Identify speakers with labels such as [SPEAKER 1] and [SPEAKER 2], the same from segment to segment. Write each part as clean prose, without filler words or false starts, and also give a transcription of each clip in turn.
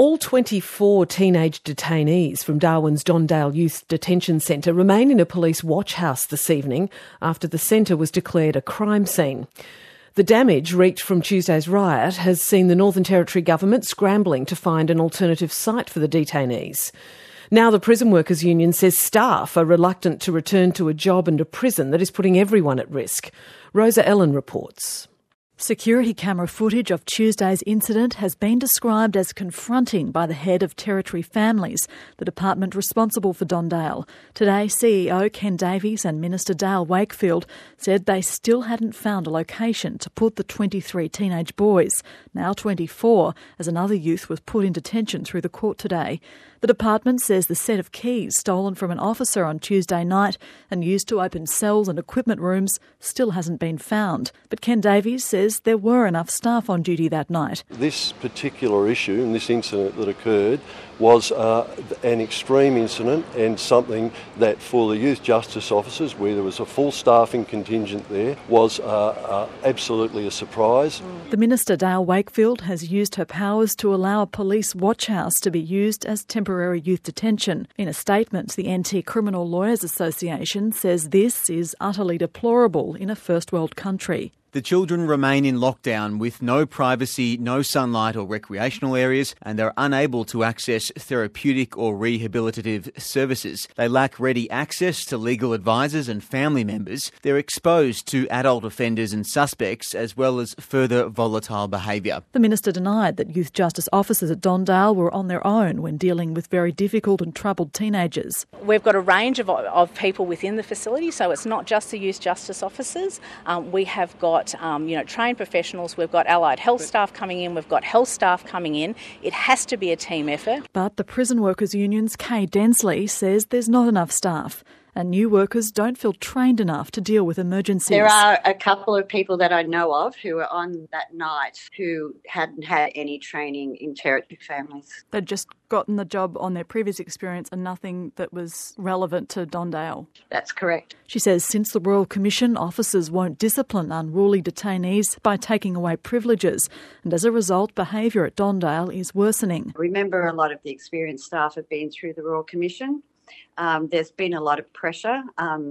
[SPEAKER 1] All 24 teenage detainees from Darwin's Dondale Youth Detention Centre remain in a police watch house this evening after the centre was declared a crime scene. The damage wreaked from Tuesday's riot has seen the Northern Territory government scrambling to find an alternative site for the detainees. Now the Prison Workers Union says staff are reluctant to return to a job and a prison that is putting everyone at risk. Rosa Ellen reports.
[SPEAKER 2] Security camera footage of Tuesday's incident has been described as confronting by the head of Territory Families, the department responsible for Dondale. Today, CEO Ken Davies and Minister Dale Wakefield said they still hadn't found a location to put the 23 teenage boys, now 24, as another youth was put in detention through the court today. The department says the set of keys stolen from an officer on Tuesday night and used to open cells and equipment rooms still hasn't been found. But Ken Davies says there were enough staff on duty that night.
[SPEAKER 3] This particular issue and this incident that occurred was an extreme incident and something that for the youth justice officers, where there was a full staffing contingent there, was absolutely a surprise.
[SPEAKER 2] The Minister, Dale Wakefield, has used her powers to allow a police watch house to be used as temporary youth detention. In a statement, the NT Criminal Lawyers Association says this is utterly deplorable in a first world country.
[SPEAKER 4] The children remain in lockdown with no privacy, no sunlight or recreational areas, and they're unable to access therapeutic or rehabilitative services. They lack ready access to legal advisors and family members. They're exposed to adult offenders and suspects, as well as further volatile behaviour.
[SPEAKER 2] The Minister denied that youth justice officers at Dondale were on their own when dealing with very difficult and troubled teenagers.
[SPEAKER 5] We've got a range of people within the facility, so it's not just the youth justice officers. We have got trained professionals, we've got allied health staff coming in, we've got health staff coming in. It has to be a team effort.
[SPEAKER 2] But the Prison Workers Union's Kay Densley says there's not enough staff and new workers don't feel trained enough to deal with emergencies.
[SPEAKER 6] There are a couple of people that I know of who were on that night who hadn't had any training in Territory Families.
[SPEAKER 2] They'd just gotten the job on their previous experience and nothing that was relevant to Dondale.
[SPEAKER 6] That's correct.
[SPEAKER 2] She says since the Royal Commission, officers won't discipline unruly detainees by taking away privileges, and as a result, behaviour at Dondale is worsening.
[SPEAKER 6] Remember, a lot of the experienced staff have been through the Royal Commission. There's been a lot of pressure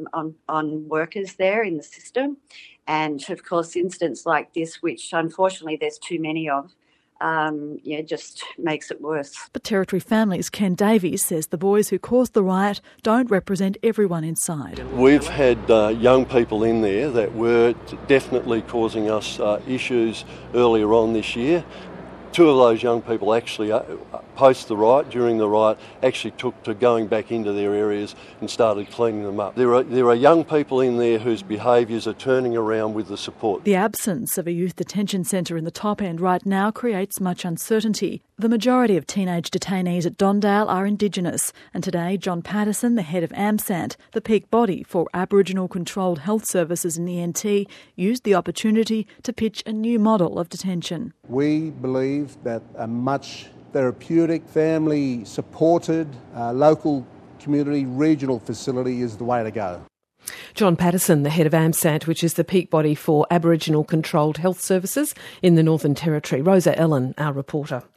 [SPEAKER 6] on workers there in the system, and of course incidents like this, which unfortunately there's too many of, just makes it worse.
[SPEAKER 2] But Territory Families' Ken Davies says the boys who caused the riot don't represent everyone inside.
[SPEAKER 3] We've had young people in there that were definitely causing us issues earlier on this year. Two of those young people actually, post the riot, during the riot, actually took to going back into their areas and started cleaning them up. There are young people in there whose behaviours are turning around with the support.
[SPEAKER 2] The absence of a youth detention centre in the top end right now creates much uncertainty. The majority of teenage detainees at Dondale are Indigenous, and today John Patterson, the head of AMSANT, the peak body for Aboriginal controlled health services in the NT, used the opportunity to pitch a new model of detention.
[SPEAKER 7] We believe that a much therapeutic, family-supported, local community regional facility is the way to go.
[SPEAKER 1] John Patterson, the head of AMSANT, which is the peak body for Aboriginal controlled health services in the Northern Territory. Rosa Ellen, our reporter.